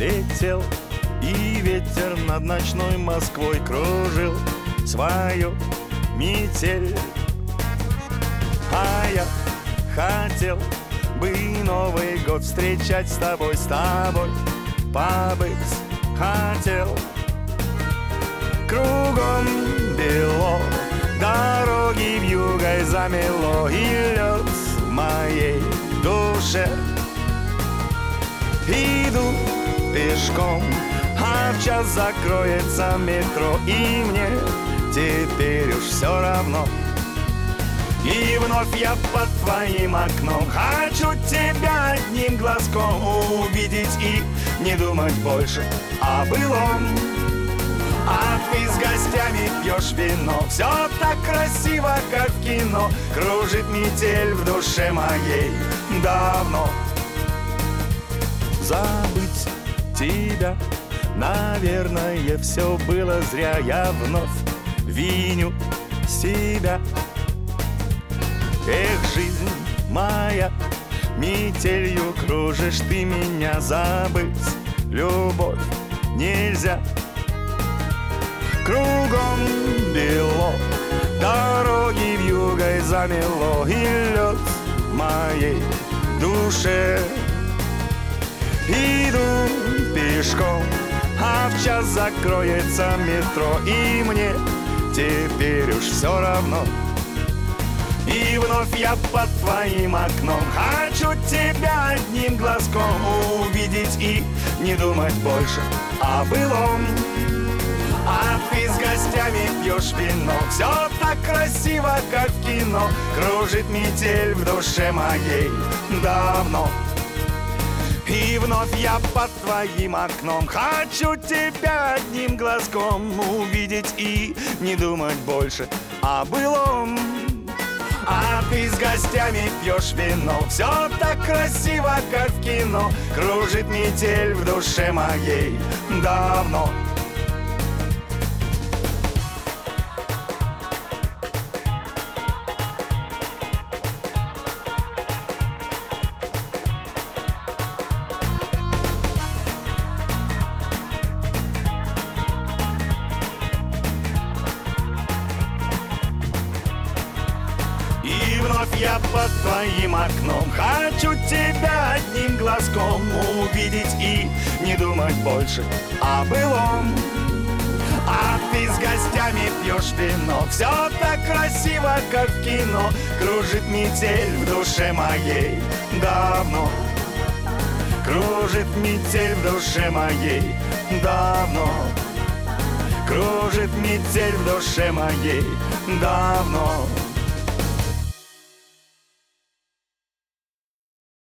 летел, и ветер над ночной Москвой кружил свою метель. А я хотел бы Новый год встречать с тобой побыть хотел. Кругом бело, дороги вьюгой замело, и лед в моей душе. Иду пешком, а в час закроется метро, и мне теперь уж все равно. И вновь я под твоим окном хочу тебя одним глазком увидеть и не думать больше о былом. А ты с гостями пьешь вино, все так красиво, как в кино. Кружит метель в душе моей давно. Забыть тебя, наверное, все было зря. Я вновь виню себя. Эх, жизнь моя, метелью кружишь ты меня. Забыть любовь нельзя. Кругом бело, дороги вьюгой замело, и лед в моей душе. Иду пешком, а в час закроется метро, и мне теперь уж все равно. И вновь я под твоим окном хочу тебя одним глазком увидеть и не думать больше о былом. А ты с гостями пьешь вино, все так красиво, как в кино. Кружит метель в душе моей давно. И вновь я под твоим окном хочу тебя одним глазком увидеть и не думать больше о былом. А ты с гостями пьешь вино, все так красиво, как в кино. Кружит метель в душе моей давно. И вновь я под твоим окном хочу тебя одним глазком увидеть и не думать больше о былом. А ты с гостями пьешь вино, все так красиво, как в кино. Кружит метель в душе моей давно. Кружит метель в душе моей давно. Кружит метель в душе моей давно.